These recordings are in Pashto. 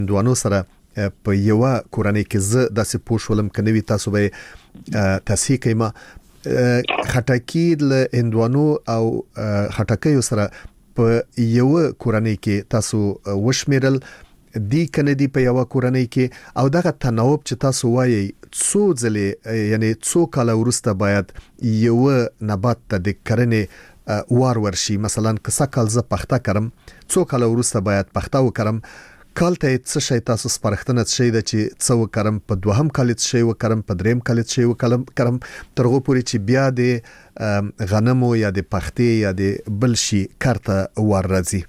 هندوانو سره په یو کورنۍ کې زه داسې پوښولم کنيوي تاسو به تصحیح کيما خټکی له هندوانو او خټکیو سره په یو کورنۍ کې تاسو وشمیرل دی کندي په یو کورنۍ کې او دغه تناوب چې تاسو وایي څو ځله یعنی څو کال ورسته باید یو نبات ته د کرنې وار ورشي مثلا که سکل ز پخته کرم څو کال ورسته باید پخته وکړم کال ته څه شي تاسو سپارښتنه شي د چې څو کرم په دوهم کال څه شي وکړم په دریم کال څه شي وکړم ترغه پوری چې بیا د غنمو یا د پختې یا د بلشي کارته ور راځي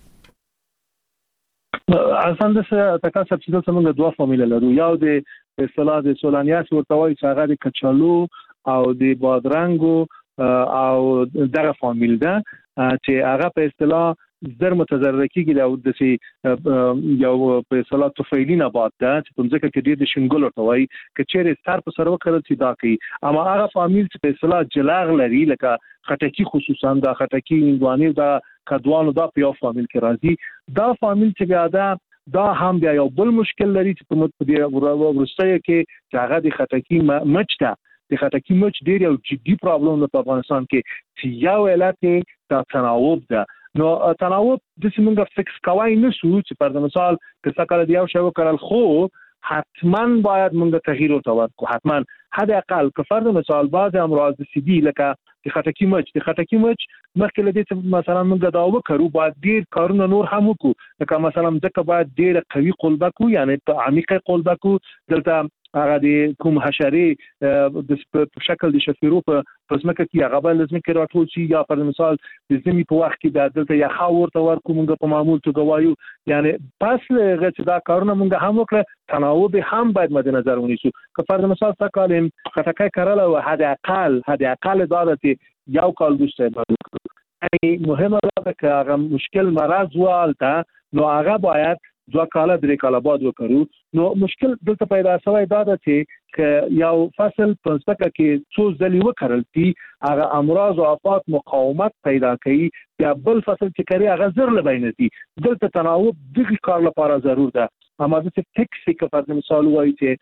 اساس د تکا سبسیډي څنګه دوه فامیل لرو یو د اصطلاح د سولانیاس ورته وایي چې هغه د کچالو او د بادرنګو او دغه فامیل ده چې هغه په اصطلاح زر متضرر کیږي او د یو په اصطلاح طفیلی نبات ده چې په ځکه کې د شنګل ورته وایي چې چیرې سر په سر وکړل چې دا کوي اما هغه فامیل چې په اصطلاح جلاغ لري لکه خټکی خصوصا دا خټکی هندواني دا کدوانو دا په یو فامیل کې راځي دا فامیل چې بیا دا هم بیا یو بل مشکل لري چې په دې ورسته کې چې هغه د خټکی مچ ده د خټکی مچ ډیر یو جدي پرابلم په افغانستان کې چې یو علت دا تناوب ده نو تناوب د څنګه فکس کوي نشو چې پر مثال که څه کړه دی او شو کړل خو حتما باید موږ تغییر ورکړو حتما حد اقل که فرض مثال بعض امراض سیدی لکه د خټکی مچ مخکې لدې مثلا موږ دا وکړو باید ډیر کارونه نور هم وکړو لکه مثلا ځکه باید ډیر قوي قلبه کو یعنی په عمیقه قلبه کو دلته هغه د کوم حشري د شکل د شفیرو په پسمکه کې هغه بل لازم کې راټول شي یا پر مثال د زمي په وخت کې دلته یا خاور ته ورکو موږ په معمول تو غوايو یعنی پس غچ دا کارونه موږ هم وکړه تناوب هم باید مد نظر ونیسو که پر مثال تکالم خټکای کړل او حد اقل دادته یو کال دوسته یعنی مهمه ده که هغه مشکل مرض والته نو هغه باید 2 کال 3 کال بعد وکړو نو مشکل دلته پیدا شوی دا ده چې یو فصل په ځکه کې څو ځلې وکړل چې هغه امراض او آفات مقاومت پیدا کوي یا بل فصل چې کوي هغه زر لبینتي دلته تناوب دغه کار لپاره ضرور ده اما د ټیکس کې په مثال وایي چې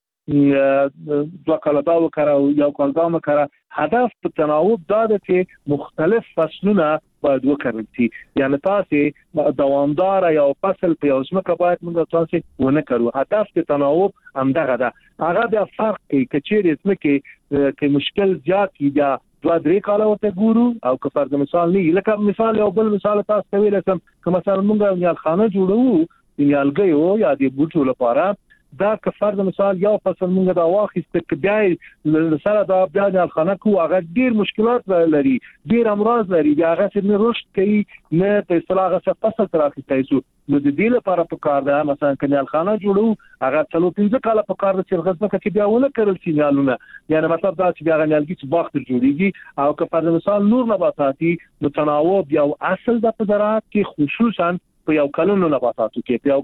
2 کال دا وکړو یو کال دا وکړو هدف په تناوب دا ده چې مختلف فصلونه باید وکړل شي یعنی تاسو دوامدار یو فصل په یو ځمکه باید موږ تاسو ونه کړو هدف د تناوب همدغه ده هغه د فرق کې چیرې ځمکه کې مشکل زیات یا 2-3 کال ورته ګورو او که فرض مثال نه لکه مثال یو بل مثال تاسو کوي لکه مثلا موږ یو خانه جوړو یا الګیو یا د بوټو لپاره دا که فرض مثال یو فصل موږ دا واخیست چې بیا سره دا بیا د خانه کو هغه ډیر مشکلات لري ډیر امراض لري بیا هغه څه نه رشد کوي نه په اصطلاح هغه فصل تراخیستای شو نو د دې لپاره په کار ده مثلا کنيال خانه جوړو هغه څلو 15 کال په کار ده چې غزنه کې بیا ونه کړل شي نیالونه یعنی مطلب دا چې بیا غنیالګي چې باغ تر جوړیږي او که فرض مثال نور نباتاتي نو تناوب یو اصل د زراعت کې خصوصا په یو کلونو نباتاتو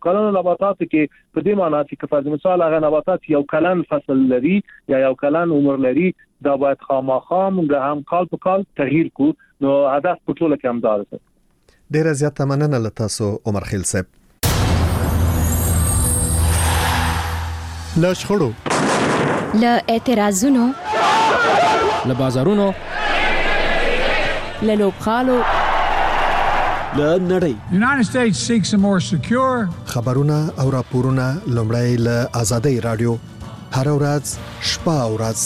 کې په دې معنی چې فرض مثال هغه نباتات یو کلن فصل لري یا یو کلن عمر لري دا باید خامخا موږ هم کال په کال تغییر کو نو هدف په ټوله کې هم دا ده ډیر زیات مننه له تاسو عمر خیل صاحب له شخړو له اعتراضونو له بازارونو له لوبخالو له نړۍ The United States seeks a more secure خبرونه او راپورونه لومړی له آزادۍ رادیو هر ورځ شپه او ورځ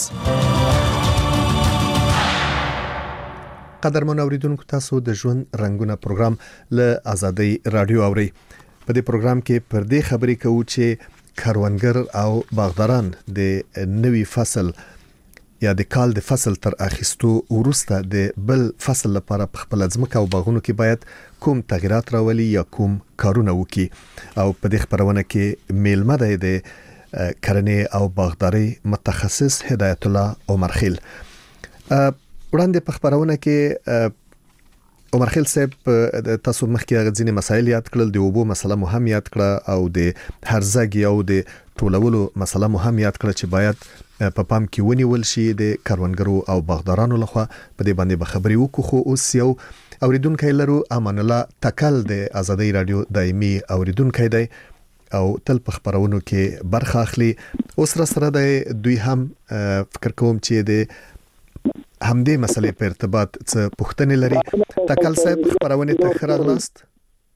قدرمن اوریدونکو تاسو د ژوند رنگونه پروګرام له آزادۍ رادیو اوري په دې پروګرام کې پر دې خبرې کوو چې کاروانګر او باغداران د نوي فصل یا د کال د فصل تر اخیستو وروسته د بل فصل لپاره په خپل ځمکه او باغونو کې باید کوم تغیرات راولي یا کوم کارونه وکړي او په دې خبرونه کې میلمه دی د کرنې او باغداري متخصص هدایت الله عمر خیل وړاندې په خبرونه کې عمر خیل صاحب تاسو مخکې غځینې مسایل یاد کړل د اوبو مسله مهم یاد کړه او د هرزګ او د ټولولو مسله مهم یاد کړه چې باید په پام کې ونیول شي د کاروانګرو او باغدارانو لخوا په دې باندې به خبرې وکړو خو اوس یو اوریدونکو لرو امان الله تکل د آزادۍ رادیو دایمي اوریدونکو دی او تل په خبرونو کې برخه اخلي. اوس را سره د دوی هم فکر کوم چې د همدې مسلې په ارتباط څه پوښتنې لري. تکل صاحب خبرونه ته خراغلاست.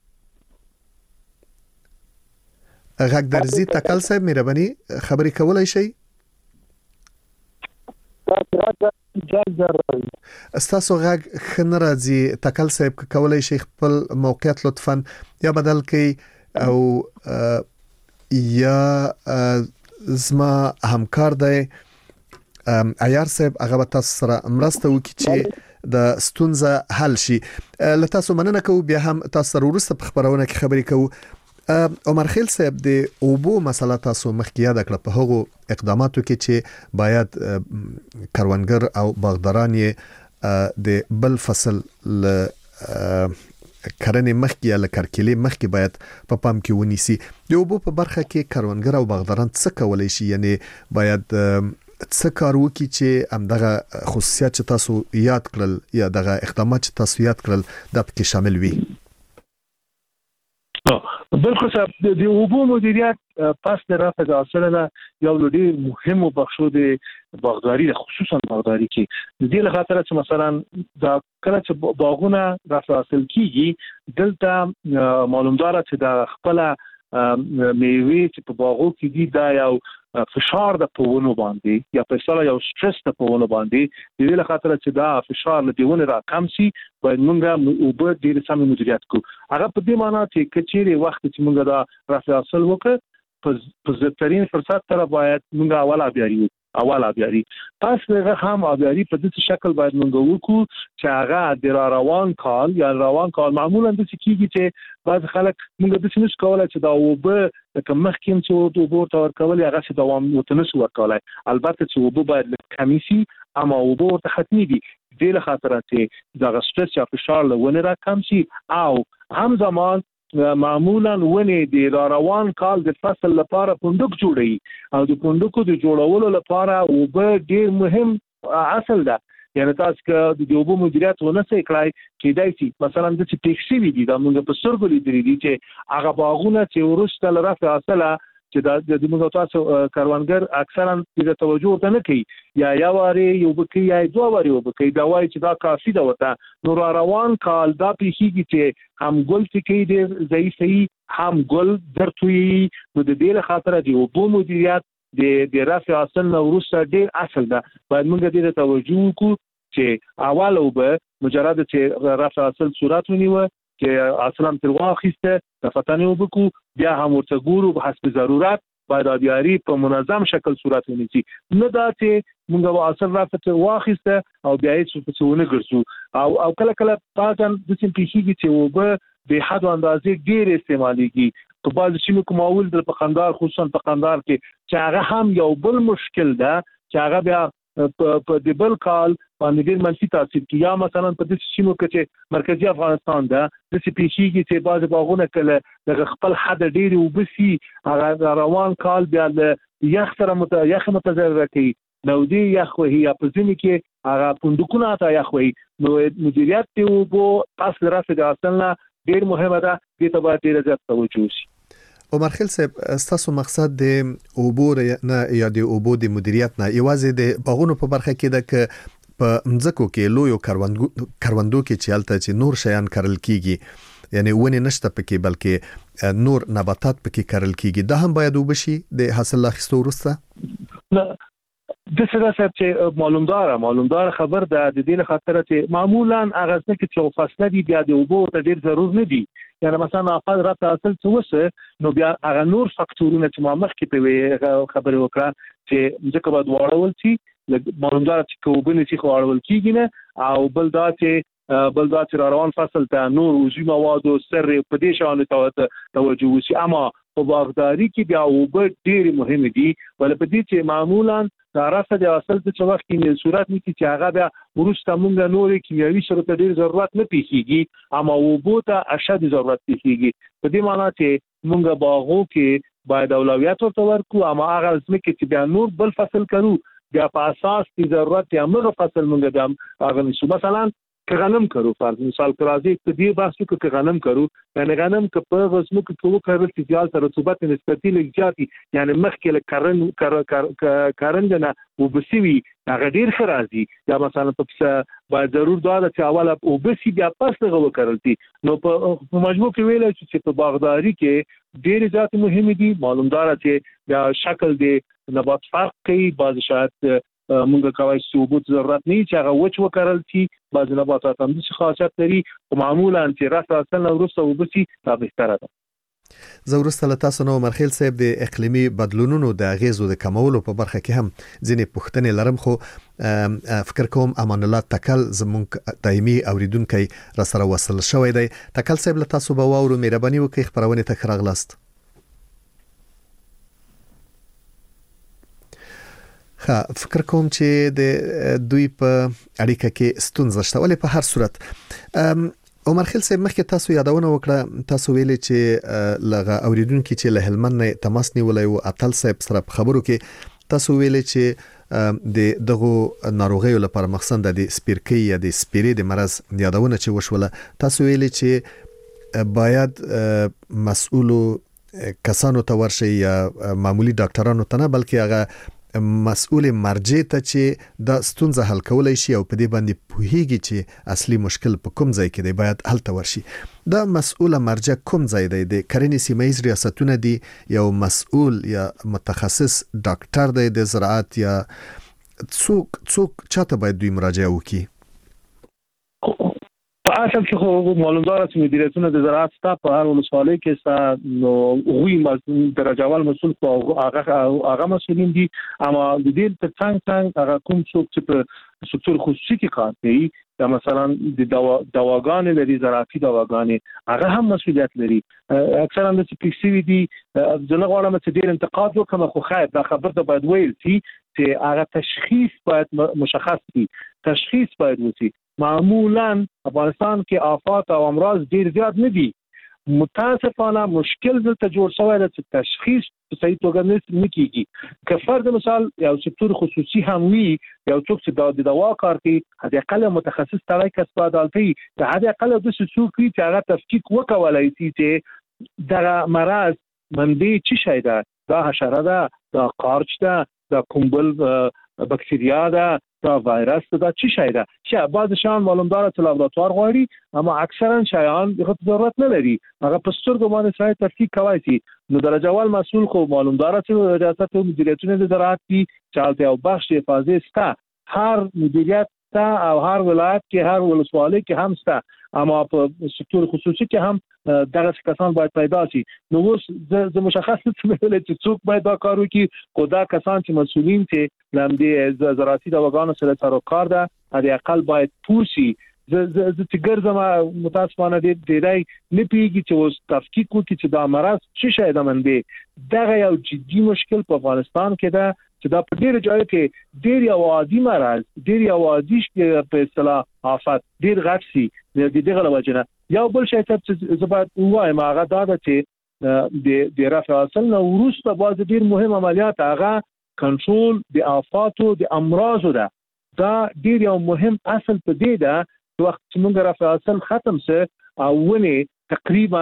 غږ درځي تکل صاحب مهرباني خبرې کولای شي. استاسو غږ خنه راځي تکل صاحب کولای شي خپل موقعیت لطفاً یا بدل کړئ او یا زما همکار دی عیار صاحب هغه تاسو سره مرسته وکړي چې د ستونزه حل شي. له تاسو مننه کوم بیا هم تاسو سره ورسته په خبرونه کې خبرې کوو. عمر خیل صاحب د اوبو مسله تاسو مخکې یاد کړه په هغو اقداماتو کې چې باید کروندګر او باغداران یې د بل فصل ل کرنې مخکې یا لکرکلې مخکې باید په پام کې ونیسي. د اوبو په برخه کې کروندګر او باغداران څه کولای شي، یعنی باید څه کار وکړي چې همدغه خصوصیات چې تاسو یاد کړل یا دغه اقدامات چې تاسو یاد کړل دا پکې شامل وي؟ بالکل صاحب د اوبو مدیریت پس د رفع د حاصلنا یو ډیر مهمه بخښو د باغداري خصوصا باغداري کې د دې لپاره چې مثلا دا کله چې باغونه رفع حاصل کیږي دلته معلومدار چې د خپل میوه چې په باغو کې دي دا یو فشار د پوونو باندې یا په اصطلاح یو سټرس د پوونو باندې د دې لپاره چې دا فشار له دیونه را کم شي باید موږ اوبه ډیر سم مدیریت کوو. هغه په دې معنی چې کچېری وخت چې موږ دا رفع حاصل وکړو په زترین فرصت سره باید موږ اوله بیاري پس هغه هم اویاري په دې شکل باید موږ وکړو چې هغه د روان کال یا روان کال معمولا د کیږي چې بعض خلک موږ د څه کولای چې دا اوبه کوم مخکیم چې د اوبو تور کول هغه څه دوام وتنسو ورکولای. البته چې اوبه باید کمی شي اما اوبه ته ختمي دي د لخاطر چې دا سټرس یا فشار له ونه را کم شي او هم زمان معمولا ونی د روان کال د فصل لپاره پوندک جوړي او د پوندکو د جوړولو لپاره اوبه ډیر مهم اصل ده. یعنی تاسو که د اوبو مدیریت ونه کړئ کېدای شي مثلا د څه ټیکسي وي دا موږ په سرګو لیدلې دي چې هغه باغونه چې ورسته لرفع حاصله چې د موږ تاسو کاروانګر اکثرا د توجه ته نه کوي یا واري یو بکی یا دوه واري وبکی دا وایي چې دا کافي ده وته نور روان کال دا پیخیږي چې هم ګل ټکی دی ضعیفي هم ګل درتوي نو د دې لپاره د اوبو مدیریت د رفع حاصل نو ورسته ډیر اصل ده. باید موږ دې ته توجه وکړو چې اول اوبه مجرد چې رفع حاصل صورت ونیوه چې اصلا تر واخیسته د فتنې وبکو بیا هم ورته ګورو په حسب ضرورت باید دیاري په منظم شکل صورت ونیسي نه دا چې موږ اصل رافته واخیسته او بیا یې څه ونه ګرځو او کله کله پاتن د څه پیخیږي چې وبه به حد اندازې ډیر استعماليږي په بعض شي کومول د پخندار خصوصا پخندار کې چې هغه هم یو بل مشکل ده چې هغه بیا په د بل کال باندې ډیر منفي تاثیر کوي. یا مثلا په دې شیمو کې چې مرکزی افغانستان ده د سی پی شي کې چې بعض باغونه کله د خپل حد ډیر وبسي هغه روان کال بیا د یخ سره یخ متضرر کوي نو دی یخ وهي په ځینې کې هغه پوندکونه تا یخ وهي نو مدیریت ته وبو اصل رفع د حاصلنا ډیر مهمه ده دې ته باید ډیر زیات توجه شي. عمر خیل صاحب تاسو مقصد د اوبو نه یا د اوبو د مدیریت نه یوازې د باغونو په برخه کې ده ک په مځکو کې لویو کروندو کې چې الته چې نور شیان کرل کیږي یعنی ونې نشته پکې بلکې نور نباتات پکې کرل کیږي دا هم باید وبشي د حاصل اخیستو وروسته. د څه راځي چې معلومدار خبر ده د دې لپاره چې معمولا هغه څه چې فاصله دي بیا د اوبو ته ډیر ضرور نه دي یعنی مثلا اقل رفع حاصل څه نو بیا هغه نور فاکتورونه چې ما مخکې په خبرې وکړه چې ځکه باید واړول شي معلومدار چې کوبنه چې واړول کیږي نه او بل دا چې روان فصل ته نور وزي مواد او سر په دې شان توجه وشي. اما په باغداري کې بیا اوبه ډیر مهم دي ول په دې چې معمولا رفع د حاصل په وخت کې صورت نه چې هغه بیا ورسته موږ نورې کیمیاوي شرط ډیر ضرورت نه پیږي اما اوبو ته اشد ضرورت پیږي. په دې معنی چې موږ باغو کې باید اولویت ورکړو اما هغه ځمکه چې بیا نور بل فصل کړو بیا په اساس د ضرورت یا موږ فصل موږ د هغه نشو مثلا که غنم کرو فرض مثال راځي ته دې باسو که غنم کرو یعنی غنم که په غزمو کې کوو کړل چې زیات رطوبت نسبتي لږاتي یعنی مخکې له کارندنه وبسوي هغه ډیر خرازي یا مثلا په باید ضرور دا چې اوله وبسي بیا پس دغه وکړلتي نو په مجموع کې ویل چې په باغداري کې ډیر زیات مهم دي معلومدار چې بیا شکل دی نبات فرق کوي بعض شاید مونږ کوي ثبوت ضرورت نه چې هغه وچ وکړل شي بعض نباتات هم څه خاصیت لري او معمولا چې راس اصل ورسته وبسي دا بهتره ده. زه وروسته له تاسو نو مرخیل صاحب د اقلیمي بدلونونو د اغیزو د کمولو په برخه کې هم ځینې پوښتنې لرم خو فکر کوم امان الله تکل زمونږ دایمي اوریدونکو را سره وصل شوی دی. تکل صاحب له تاسو به واورو مهرباني وکړئ خبرونه ته راغلاست. فکر کوم چې د دوی په اړیکه کې ستونزه شته ولې په هر صورت عمر خیل صاحب مخکې تاسو یادونه وکړه تاسو ویلي چې لغه اوریدونکو چې له هلمند نه تماس نیولای او اتل صاحب سره خبرو کې تاسو ویلي چې د دغه ناروغیو لپاره مخصوصا د سپیرکی یا د سپیری د مرز یادونه چې وشوله تاسو ویلي چې باید مسؤلو کسانو ته ورشي یا معمولی ډاکټرانو ته نه بلکې هغه مسؤل مرجع ته چې د ستونزه حل کولای شي او په دې باندې پوهیږي چې اصلي مشکل په کوم ځای کې دی باید حل ته ورشي. دا مسؤل مرجع کوم ځای دی د کرنې سیمه ییز ریاستونه دي یو مسؤل یا متخصص ډاکټر دی د زراعت یا څوک چاته باید دوی مراجعه وکړي؟ په اصل کې خو معلومدار چې مدیریتونه د زراعت ستا په هر ولسوالۍ کې ستا نو غوي درجه اول مسؤل خو هغه مسؤلین دي اما د دې څنګه هغه کوم څوک چې په سکتور خصوصي کې کار کوي یا مثلا د دواګانې لري زراعتي دواګانې هغه هم مسؤلیت لري اکثرا د سپیسیوي دي ځنه غواړم چې ډیر انتقاد وکم خو خیر دا خبر ته باید ویل چې هغه تشخیص باید مشخص وي تشخیص باید وشي. معمولا افغانستان کې آفات او امراض ډیر زیات نه دي متاسفانه مشکل دلته جوړ شوی دی چې تشخیص په صحیح توګه نه کیږي که فرض مثال یو سکتور خصوصي هم وي یو څوک چې د دوا کار کوي هدا اقل متخصص تړای کسب عدالتي د هدا اقل د څوک چې هغه تفکیک وکولای شي چې د مرض منبع چی شي دا حشره ده دا قارچ ده دا کومبل بکتریا ده دا وایرس دا چی شي ده چې بعض شان معلومدار چې لابراتوار غواړي اما اکثرا شایان دغه ضرورت نه لري هغه په سترګو باندې سړی تفکیک کوي شي نو درجه اول مسؤل خو معلومدار چې ریاست مدیریتونه د زراعت دي چالت او بخش حفاظت ستا هر مدیریت تا او هر ولایت کې هر ولسوالۍ کې هم ستا اما په سکتور خصوصي کې هم دغه کسان باید پیدا شي نو اوس د مشخص چې څوک باید دا کار وکړي او دا کسان چې مسؤلین چې لمدي زراعتي دواګانو سره سروکار ده هغه اقل باید پوسی ز چې ګرځم متاسفانه دې ډیرای نه پیږي چې اوس تفکیک وکړي چې دا مرض څه شي ده منبه دغه یو جدي مشکل په افغانستان کې ده چې دا په ډیر ځای کې ډیر یو عادي مرض ډیر یو عادي په اصطلاح آفات ډیر غټ سي دغه لوجنه یو بل شی چې زبات وایم هغه دا چې د رفع اصل نو وروسته باز ډیر مهم عملیات هغه کنټرول د آفاتو د امراضو ده دا ډیر یو مهم اصل په دې ده وخت چې موږ رفع اصل ختم سه او ونه تقریبا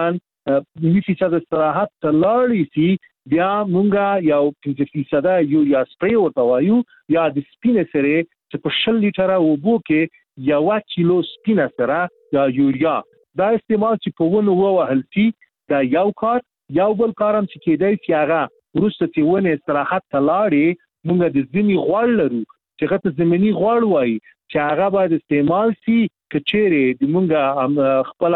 90% استراحت تلاړی سي بیا مونږه یو 50% یوریا سپری ورته وایو یا د سپینه سره چې په 1 لیټر اوبو کې 1 کیلو سپینه سره یا یوریا دا استعمال چې په ونه وهلتي دا یو کار یو بل کارم چې کېدای چې هغه ورسته چې ونه استراحت تلاړي مونږه د ځینی غوړ لرو چې غته زمینی غوړ وایي چې هغه باید استعمال شي کچېره د مونږه خپل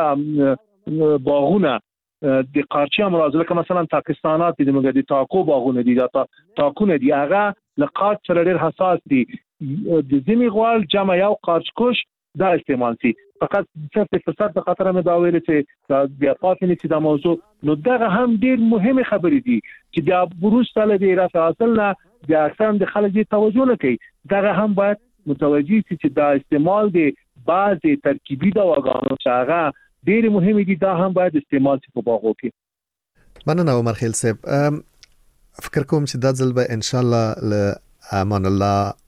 باغونه د قارچي امراض لکه مثلا پاکستانات د موږ د تاکو باغونه دي دا تاکونه دي هغه لقات سره ډېر حساس دي د ځینی غوال جمع یو قارچکش دا استعمال شي فقط صرف فساد د خطر مې دا ویل چې بیا پاتې چې دا موضوع نو دا هم ډېر مهمه خبرې دي چې د بروز تل د رفع اصل نه د اکثر د خلک توجه نه کوي دا هم باید متوجي چې دا استعمال دی بعضي ترکیبي دواګانو څخه ډېر مهمه دي دا هم باید استعمال شي په باغو کې. مننه عمر خیل صاحب فکر کوم چې دا ځل به ان شاء الله له امان الله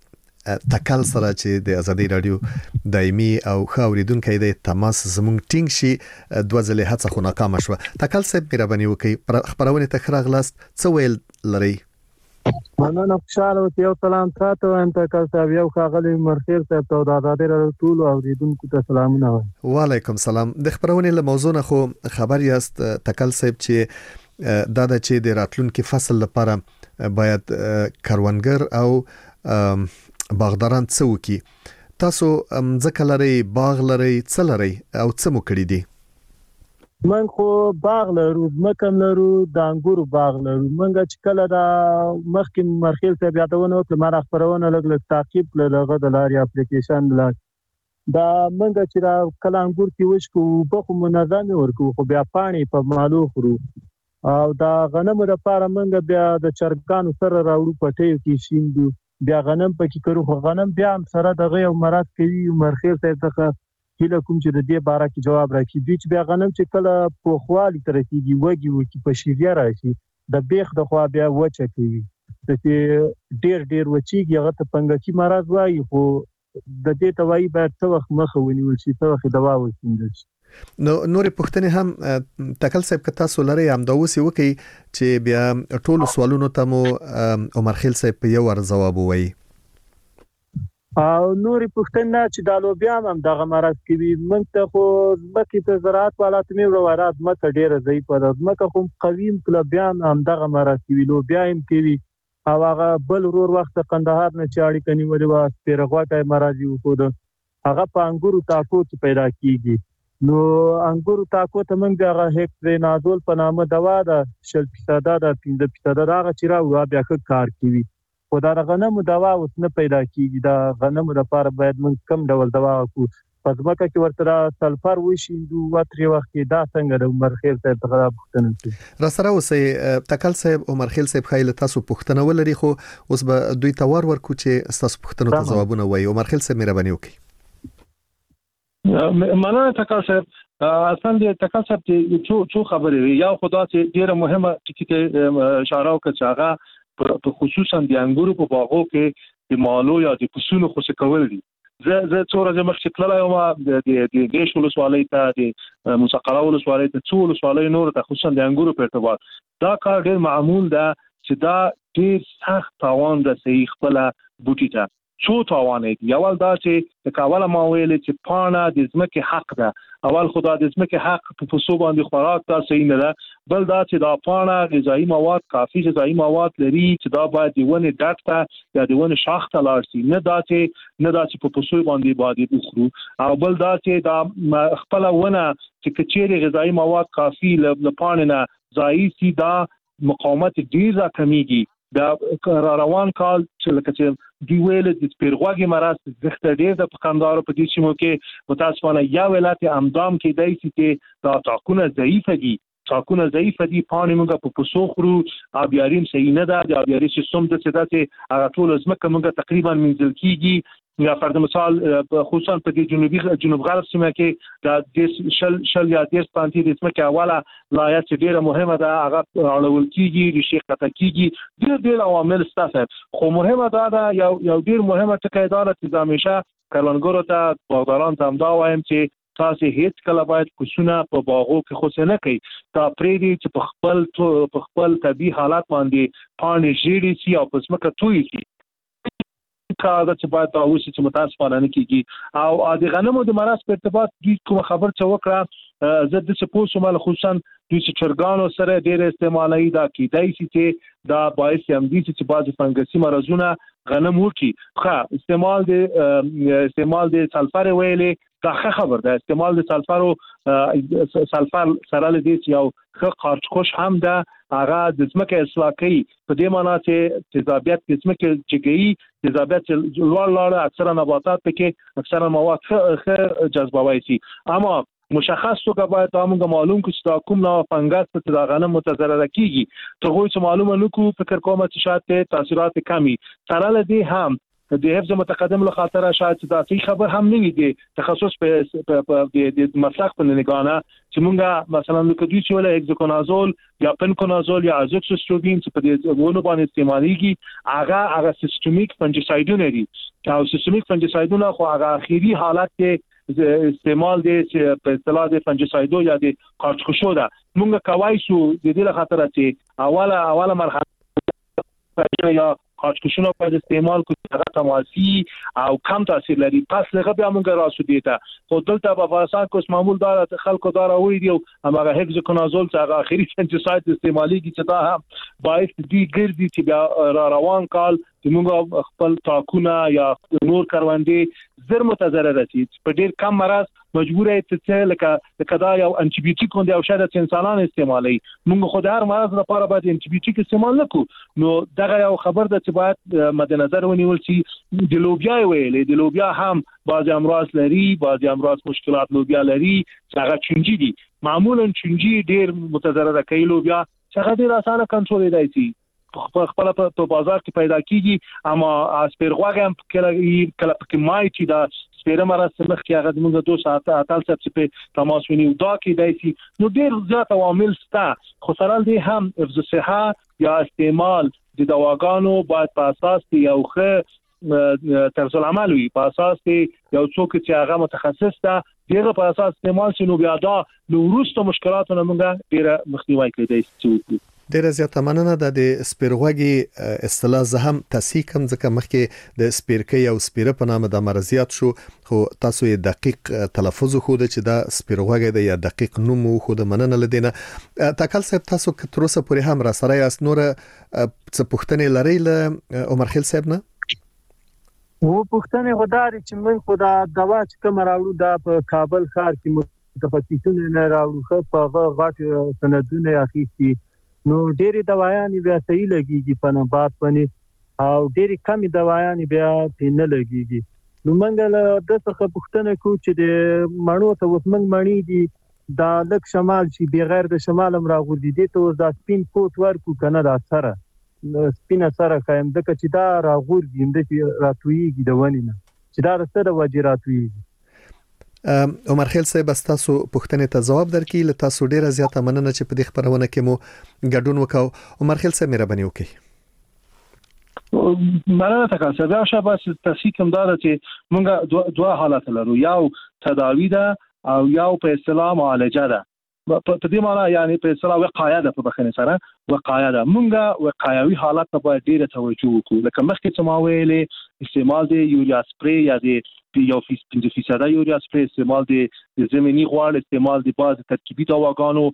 تکل سره چې د ازادي رادیو دایمي او خاوریدونکو د تماس زموږ ټینګ شي دوه ځله هڅه خو ناکام شوه. تکل صاحب مهرباني وکړئ خبرونه ته راغلاست څه ویل لري؟ مننه خوشاله یو سلام تاسو ته تکل صاحب یو خاغلی مرخیر صاحب ته د ازادي رادیو ټول اوریدونکو ته سلامونه وایم. وعلیکم سلام. د خبرونه له موضوع نه خو خبر یاست تکل صاحب چې دا د چې د راتلونکو فصل لپاره باید کروندګر او باغداران څه وکړي. تاسو ځکه لري باغ لري څه لري او څه مو کړی دي؟ من خو باغ لرو مکم لرو د انګورو باغ لرو. منګه چې کله دا مخکې مرخیل ته بیاتونه وکړه ما خبرونه لګل تعقیب لږه د لاري اپلیکیشن لار دا منګه چې دا کله انګور کې وشکو په منظم ورکو خو بیا پانی په مالو خورو او دا غنم لپاره منګه بیا د چرګانو سره راوړو پټیو کې شیندو بیا غنم پکې کړو خو غنم بیا هم سره دغه یو مراد کوي مرخیل ته څخه کله کوم چې د دې باره کې جواب راکړي دوی چې بیا غنم چې کله په خوالي تر کېږي وږي په شیریا راشي د بیخ د خوا بیا وچه کوي چې ډیر وچیږي هغه ته پنګکی مرز وایي خو د دې توای باید څه وخت مخه ونیول شي څه وخت دوا وسیندل شي. نو نورې پوښتنې هم تکل صاحب که تاسو لري هم دا اوس وکي چې بیا ټول سوالونو ته مو عمر خیل صاحب په یو ور جواب وایي. او نورې پښتنه چې د لوبیا هم دغه مرز کوي موږ ته خو مکه ته زراعت والات مې ورات مکه ډیره ضعیف ده مکه خو قویم کلبیان هم دغه مرز کوي لوبیا هم کوي او هغه بل ورور وخت قندهار نه چاړي کني ولې وا پیرغوټه مرزي وکړو هغه په انګورو تاکو کې پیدا کیږي نو انګورو تاکو ته موږ هغه هکسینازول په نامه دوا ده 0% ده 15% هغه چې راو بیا کار کوي خو دا غنمو دوا اوس نه پیدا کیږي دا غنمو لپاره باید موږ کم ډول دوا کو پزماکه کې ورته سلفر وشیندو وتري وخت دا څنګه د عمر خیل ته تغراب پښتنه را سره اوسې تکل صاحب عمر خیل صاحب خیل تاسو پښتنه ولري خو اوس به دوی تور ورکو چې تاسو پښتنو ته جوابونه وایي عمر خیل صاحب مهرباني وکړئ. مننه تکل صاحب اصلا د تکل صاحب څو خبرې یا خدا چې ډیره مهمه ټکی اشاره وکړه هغه په خصوصا د انګورو په باغو کې د مالو یا د پسونو خوشې کول دي. زه څو ورځې مخکې تللی وم د دیش ولسوالۍ ته د مسقره ولسوالۍ ته څو ولسوالۍ نور ته خصوصا د انګورو په ارتباط دا کار ډېر معمول ده چې دا ډېر سخت تاوان ده صحیح خپل بوټي ته څو تاوان دي. اول دا چې د کاوله ما ویل چې پانه د ځمکې حق ده اول خدا د ځمکې حق په پسو باندې خوراک تا صحیح نه ده بل دا چې دا پانه غذایی مواد کافي غذایی مواد لري چې دا باید د ونې ډټ ته یا د ونې شاخ ته لاړ شي نه دا چې په پسو باندې باندې وخورو او بل دا چې دا خپل ونه چې کچېره غذایی مواد کافي ل پانه نه ځای سي دا مقاومت ډیر راکمیږي. دا روان کال چې لکه چې دی ویل د سپیرغوږی مرز زخته ډیر د پکاندارو په دې سیمو کې متاسفانه یا ولایت امدام کې دای چې دا تاکونه ضعیف دي پانی موږ په پسو خورو ابياریم صحیح نه ده د ابياري سیستم د څه ده هغه ټول ځمکه موږ تقریبا منځل کیږي یا فرض مثال خصوصا په دې جنوب غرب سیمه کې د شل یا 10 پانتي د ځمکه اوله لایه چې ډیره مهمه ده هغه اړول کیږي د شیخ قطع کیږي ډیر عوامل ستاسو خو مهمه ده یو ډیر مهمه ټکی دا چې همیشه کروندګرو ته باغداران ته هم دا وایم چې تاسو هیڅ کله باید کوڅونه په باغو کې خوڅ نه کوي تا پریدي چې په خپل طبي حالات باندې پانی جوړي سي او په ځمکه توي سي کار چې باید تاسو چې متاسفانه نه کیږي او د غنمو د مرز په ارتباط د کوم خبر څه وکړه زه د سپوږ مال خصوصا د چرګانو سره ډېر استعمالي دا کیدای شي چې دا باعث هم دي چې بعض فنګسي مرزونه غنم وکي خو استعمال د سلفر ویلې دا خبر ده استعمال د سلفر سره لدی یو ښه قارچخوش هم ده هغه د ځمکې اصلاح کوي په دې معنی چې تیزابیت د ځمکې چګي تیزابیت لوړ اکثره نباتات پکې اکثره مواد ښه جذبوي شي اما مشخص توګه باید موږ معلوم کړو چې کوم نوع فنګس په دا غنم متضرر کیږي ته خو چې معلومه نکو فکر کوم چې شاید تاثیرات کمی سره لدی هم د حفظ متقدم له خاطر شاید دا صحیح خبر هم نه وي تخصص په د مسلک په نگانه چې مونږه مثلا لکه دوی چې ولا اگزوکونازول یا پنکونازول یا ازوکسوستروبین چې په دې ونه باندې استعماليږي هغه سیستمیک فنجیسایډونه دي او سیستمیک فنجیسایدونه خو هغه اخیری حالت کې استعمال دي چې په اصطلاح د فنجیسایدو یا د کارچکشو ده موږ کوای شو د دې لپاره چې اوله مرحله یا کارچکشونه په استعمال کې هغه تماسي او کم تاثیر لري پس لغه بیا موږ راسو دیتا خو دلته په افغانستان کې معمول دار خلکو دار وې دی هغه هکساکونازول چې هغه اخیری فنجیساید استعمالي کی چې دا باعث دي ګرځي چې بیا روان کال چې موږ خپل تاکونه یا نور کروندې زر متضرر شي په ډیر کم مرز مجبور یې لکه دا یو انټي بیوټیک باندې او شاید انسانان استعمالي موږ خو د هر مرز لپاره باید انټي بیوټیک استعمال نکړو نو دغه یو خبر ده چې باید مد نظر ونیول شي د لوبیا ویلې د لوبیا هم بعضی امراض لري بعضی امراض مشکلات لوبیا لري چې هغه چونجي دي معمولا چونجي ډیر متضرر کوي لوبیا چې هغه ډیر اسانه کنټرول دی شي خپل په بازار کې پیدا کیږي اما اسپرغواګم کله پکې مای چې دا سپیره مرز مخ کې هغه موږ 2 ساعت اتل څه په تماس ونیو دا کې دی شي نو ډیر زیات عوامل شته خو سره دي هم حفظ صحه یا استعمال د دواګانو باید په اساس یو ښه طرز العمل وي په اساس یو څوک چې هغه متخصص ده دغه په اساس استعمال شنو بیا دا نو ورسته مشکلاتونه موږ ډیر مخنیوي کړی دی ډیره زیاته مننه د سپیرغوږی اصطلاح زه هم تصحیح کوم ځکه مخکې د سپیرکۍ او سپیره په نامه د مرضیات شو خو تاسو یې دقیق تلفظ خو د چې دا سپیرغوږی د یا دقیق نوم خو د مننه لدینه تاکل صاحب تاسو که تر اوسه پورې هم را سره یاست نور څه پوښتنې لرئ له عمر خیل صاحب نه و پوښتنې غوډاري چې موږ خو دا دوا چې کوم راوړو دا په کابل ښار کې متخصصین نه راوړو خو په غاټ سندونه اخیستي نو ډېری دوايانې بیا صحیح لګيږي په نبات باندې او ډېری کمی دوايانې بیا نه لګيږي نو موږ له د څه پوښتنه کوو چې د مڼو ته اوس موږ مڼې دي دا لک شمال شي بغیر د شمال هم راغورځي دي ته اوس دا سپین کوټ ورکو کنه دا سره سپینه سره قائم د کچې دا راغورځي د راتويږي د ونی نه چې دا سره وجه راتويږي عمر خیل صاحب تاسو پوښتنې ته جواب درکې له تاسو ډیره زیاته مننه چې په دې خبرونه کې مو ګډون وکاو عمر خیل صاحب مهرباني وکړئ مننه تاسو دا شابه تصحیح کوم دا چې موږ دوه حالات لرو یو تداوی ده او یو په اصطلاح معالجه ده په دې معنی یعنی په اصطلاح وقایه ده په بخښنه سره وقایه ده موږ وقایوي حالت ته باید ډیره توجه وکړو لکه مخکې چې ما ویلې استعمال د یوریا سپری یا د یو 5% یوریا سپری استعمال د زمینی غوړ استعمال د بعض ترکیبي دواګانو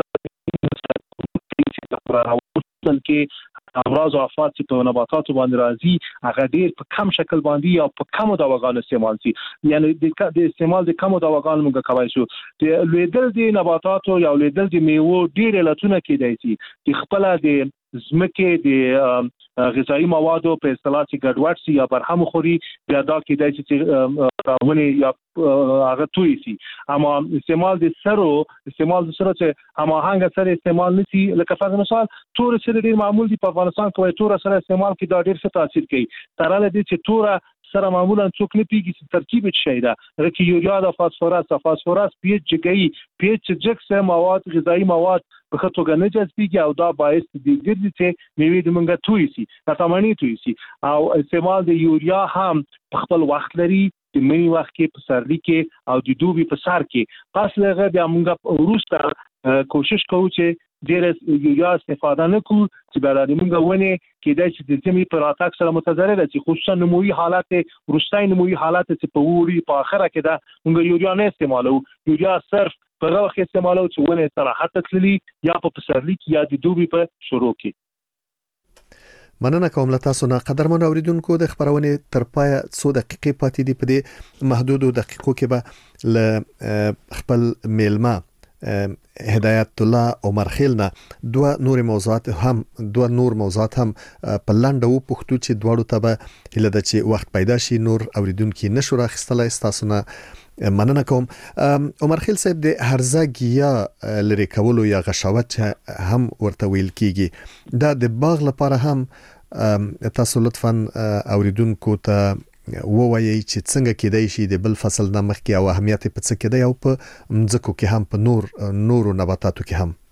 کې امراض او آفات چې په نباتاتو باندې راځي هغه ډیر په کم شکل باندې یا په کم دواګانو استعمال شي یعنی د استعمال د کم دواګانو موږ کوي شو د لیدل د نباتاتو یا لیدل د میوه ډیر لټونه کېدای شي چې خپل د زمکه د غذایی موادو په اصطلاح چې ګډوډ سي یا برهم خوري بیا دا کېدای شي چې راونی یا هغه توي سي اما استعمال د سره چې هماهنګ سره استعمال نشي لکه فرض مثال تور سره ډیر معمول دي په افغانستان کې تور سره استعمال کې دا ډیر څه تاثیر کوي تر هغه چې تور سره معمولا څوک نه پیږي چې ترکیب شي دا لکه یوریا د فاسفورس پی ایچ جکس مواد غذایی مواد په خطوګه نه جذبېږي او دا باعث دي چې میوې د منګه توي سي تمامي توي سي او استعمال د یوریا هم په خپل وخت لري د منی وخت کې په سرلی کې او د دوبي په سر کې پس لغه بیا موږ وروسته کوشش کوو چې ډېر یوریا استفاده نکړو چې بیا د موږ ونه کېدای چې د زمي پر اتاک سره متضرر شي خصوصا نموي حالات روستای نموي حالات چې په ووري په اخره کې دا موږ یوریا نه استعمالو یوریا صرف په هغه وخت استعمالو چې ونه صراحت تللی یا په پسرلی کې یا د دوبي په شروع کې مننه کوم له تاسو نه قدرمن اوریدونکو د خبرونه تر پای څو دقیقې پاتې دي په دې محدودو دقیقو کې به ل خپل میلمه هدایت الله عمر خیل نه دوه نور موضوعات هم په لاندو پښتو چې دواړو ته به هله د چې وخت پیدا شي نور اوریدونکو نشو راخستلای تاسو نه مننه کوم عمر خیل صاحب د هرزه یا لری کولو یا غشاوت هم ورته ویل کیږي دا د باغ لپاره هم تاسو لطفا اوریدونکو ته ووایي چې څنګه کېدای شي د بل فصل نه مخکې او اهمیت په څه کې دی او په مځکو کې هم په نورو نباتاتو کې هم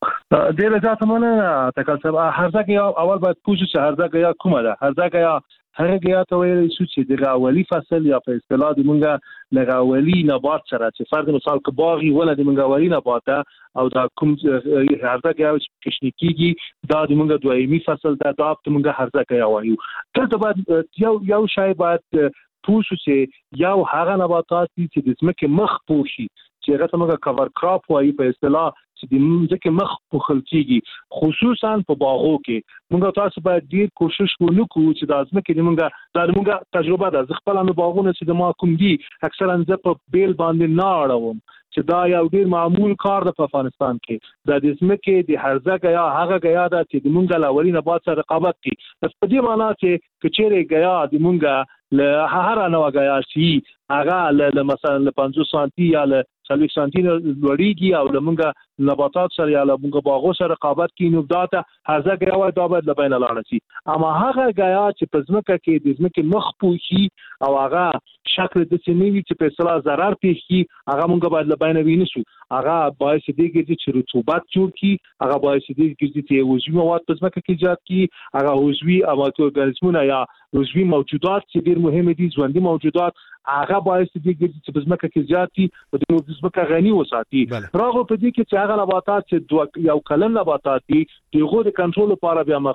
ډېر ځاتمنه تکل صاحب هرځه اول باید کوشش هرځه یا کومه ده هرځه یا هغه غیا ته ویل شو چې د غاولي فصل یا په اصطلاح د مونږه لغاولي نبات سره چې فرض مثال که باغی ولا د مونږه غاولي نبات او دا کوم هرزه غیا چې کشنیکیږي دا د مونږه دویمي فصل دا د مونږه هرزه غیا وایو تر بعد یو شای بعد پوښو چې یو هغه نباتات دي چې د ځمکې مخ پوشي چې هغه ته موږ کور کراپ وایي په اصطلاح چې د ځمکې مخ پوښل کیږي خصوصا په باغو کې موږ تاسو باید ډیر کوشش وکړو چې د ځمکې موږ تجربه ده خپل نو باغونه چې د ما کوم دي اکثرا زه په بیل باندې نه اړوم چې دا یو ډیر معمول کار ده په افغانستان کې د ځمکې د هرزه غیا هغه غیا ده چې د موږ لاولي نبات سره رقابت کوي په دې معنی چې کچېره غیا د موږ له هر نوع غیا شي هغه له مثلا له 50 سانتي یا له 40 سانتي لوړیږي او له موږ نباتات سره یا له موږ باغو سره رقابت کوي نو دا ته هرزه غیا دا باید له بین لاړ شي اما هغه غیا چې په ځمکه کې د ځمکې مخ پوشي او هغه شکل د سنوي چې په اصطلاح ضرر پیښي هغه موږ باید له بین وینسو هغه باعث دیږي چې رطوبت جوړ کی هغه باعث دیږي چې عضوي مواد په ځمکه کې زیات کی هغه عضوي اماتو ارګانیزمونه یا عضوي موجودات چې ډیر مهم دي ژوندۍ موجودات هغه باعث دیږي چې په ځمکه کې زیات دي په دې ځمکه غني وساتي راغو په دې کې چې هغه نباتات چې یو کلن نباتات دي دغه د کنټرول لپاره بیا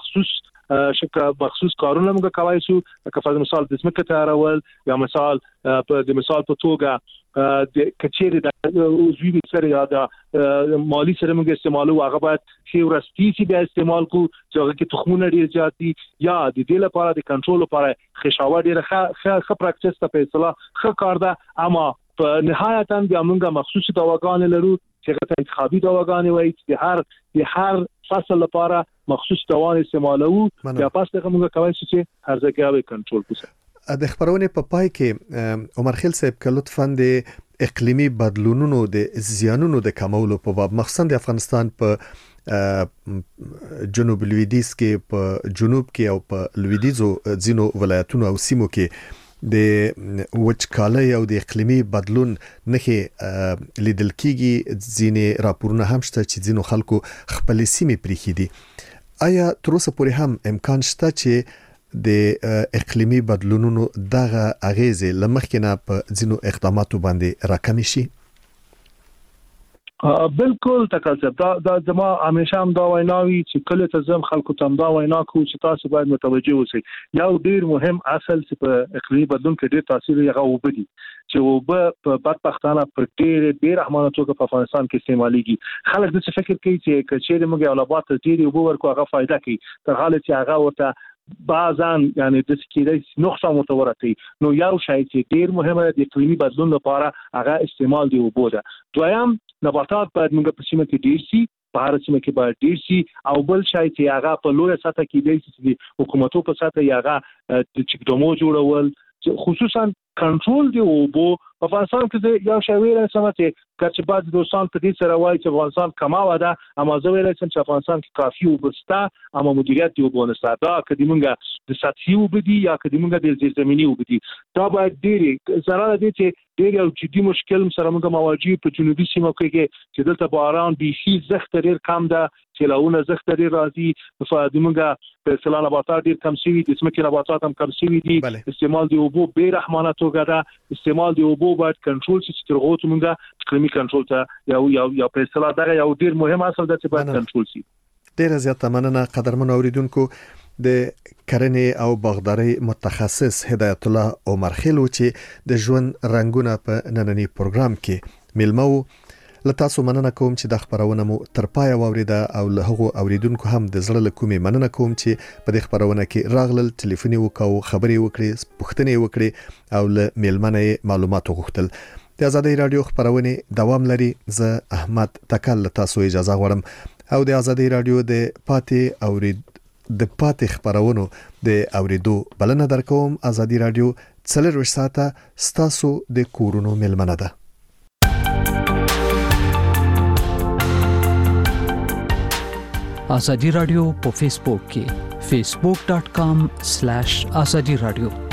مخصوص کارونه موږ کوي شو لکه مثال د ځمکې تیارول یا مثال په توګه د کچېره د عضوي سره یا د مالی سره موږ استعمالو هغه باید شی ورستي چې بیا استعمال کو چې هغه کې تخمونه ډیر زیات دي یا د دې لپاره د کنټرول لپاره خشاوه ډیره ښه پراکټس ته په اصطلاح ښه کار ده اما په نهایت بیا موږ مخصوص دواګانې لرو چې هغه انتخابي دواګانې وایي چې هر فصل لپاره مخصوص دوا استعمالو یا پس دغه موږ کوي چې هرزه غیا کنټرول کوو د خبرونې په پای کې عمر خیل صاحب که لطفاً د اقلیمي بدلونونو د زیانونو د کمولو په باب مخصوصا د افغانستان په جنوب لویدیځ کې په جنوب کې او په لویدیځو ځینو ولایتونو او سیمو کې د وچکالۍ او د اقلیمي بدلون نښې لیدل کېږي ځینې راپورونه هم شته چې ځینو خلکو خپل سیمې پریښي دي آیا تر اوسه پورې هم امکان شته چې د اقلیمي بدلونونو دغه اغیزې لمخکنه په ځینو اقداماتو باندې راکمې شي بالکل تکلسب دا زما همیشه هم دا ویناوي چې کله ته زم خلکو ته دا وینا کو چې تاسو باید متوجه اوسئ یو ډیر مهم اصل چې په اقلیمي بدلون کې ډیر تاثیر یې غوبدي چې وب په بدبختانه په ډیر رحمانه توګه په افغانستان کې استعماليږي خلک د څه فکر کوي چې کچېره موږ اولابات ډیر وب ورکو هغه فائدہ کوي تر حاله چې هغه ورته بعضاً یعنی د سکیدې نقصان متورتي نو یو شای چې ډیر مهمه د اقلیمي بدلون لپاره هغه استعمال دی وبوده دویم نباتات باید موږ په سیمه کې ډیر شي په هر سیمه کې باید ډیر شي او بل شای چې هغه په لوی سطح کې دی چې حکومتو په سطح هغه چې دومو جوړول خصوصا کنټرول دی وبو په افغانستان کې یو شای ویل سمته چې بعض دوستان په دې سره وایي چې افغانستان کماوه ده اما زه ویل چې افغانستان کې کافي وبسته اما مدیریت دی وبونسته دا کدیمونګه د سطحي وبدي یا کدیمونګه د زیرزمینی وبدي دا باید ډېری زراله دي چې ډېر یو جدي مشکل سره موږ مواجه په جنوبي سیمو کې چې دلته باران بيخي زخت ډېر کم ده چې لاونه زخت ډېر راځي فدیمونګه په اصطلاح نباتات ډېر کم شوي دي سمکه نباتات هم کم شوي دي استعمال دی وبو به رحمانه توګه ده استعمال دی وبو باید کنټرول شي چې ترغه ته موږ اقلیمي کنټرول ته یا په اصطلاح دغه یو ډیر مهم اصل ده چې باید کنټرول شي ډیر زیاته مننه قدرمن اوریدونکو د کرنې او باغداري متخصص هدایت الله عمر خیل چې د ژوند رنگونه په نننی پروګرام کې ملمو لتاسو مننه کوم چې د خبرونه مو تر پای واوریده او له هغو اوریدونکو هم د زړه له کومې مننه کوم چې په دې خبرونه کې راغلل ټلیفوني وکاو خبري وکړي پوښتنې وکړي او له میلمنې معلومات وغوښتل د آزادۍ رادیو خبرونه دوام لري زه احمد تکل تاسو اجازه غواړم او د آزادۍ رادیو د پاتې خبرونو د اوریدو بلنه درکوم آزادۍ رادیو 24 ساعته ستاسو د کورونو میلمنه ده آزادی رادیو په فیسبوک کې facebook.com/azadi radio